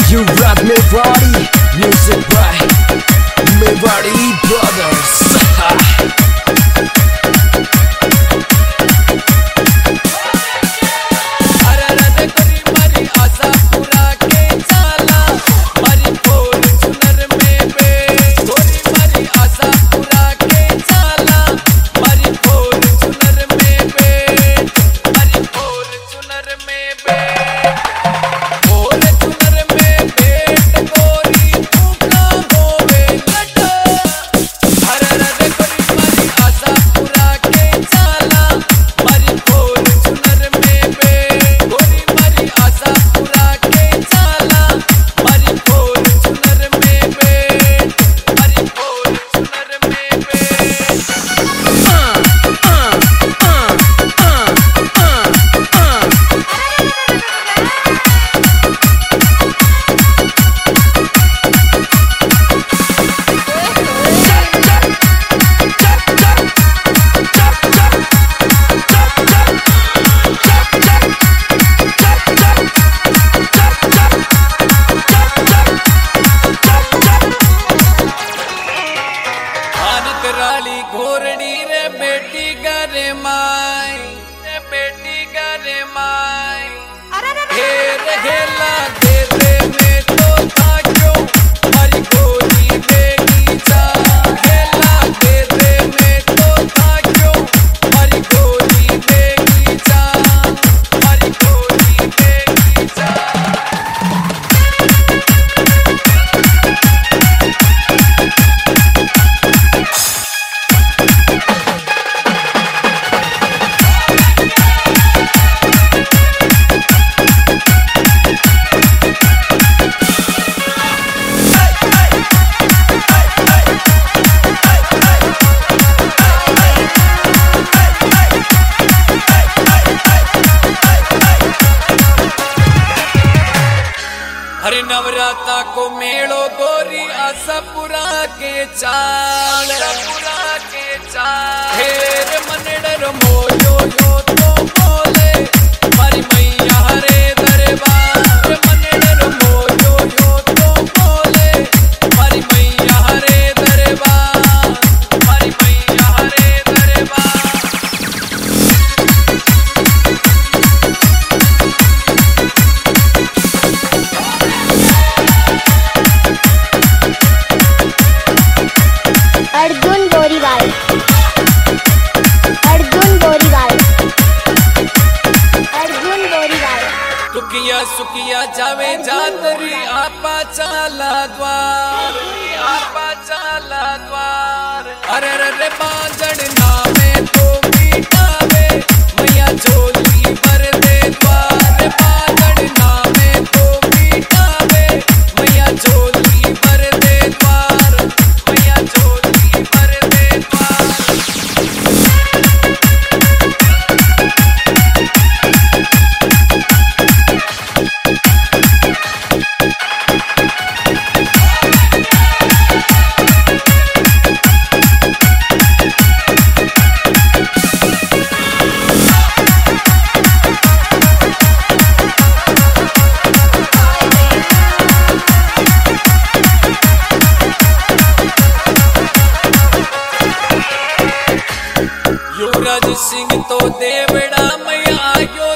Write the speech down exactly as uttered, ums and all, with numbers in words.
You rock me body, music by me body brothers. घोरड़ी रे बेटी करे माई रे बेटी करे माई घेर घेला घेरे में तो था क्यों हरी गोली बेगी जा घेला घेरे में तो था क्यों हरी गोली बेगी जा हरी गोली बेगी जा। हरे नवराता को मेड़ो गोरी आशापुरा के चाल आशापुरा के चाल हेर मनडर मोयो यो तो बोले हरी मैया हरे दरबार मनडर मोयो यो तो बोले हरी मैया हरे दरबार हरी मैया हरे दरबार। अर्जुन बोरीवाल अर्जुन बोरीवाल अर्जुन बोरीवाल सुखिया सुखिया जावे जातरी आपा चाला द्वार आपा चाला द्वार अरे रे बांजड़ नामे तो मीठावे मैया झोली भर दे द्वार बांजड़ नामे तो मीठावे मैया झोली भर दे द्वार मैया झोली भर दे द्वार। युवराज सिंह तो देवड़ा मैया आयो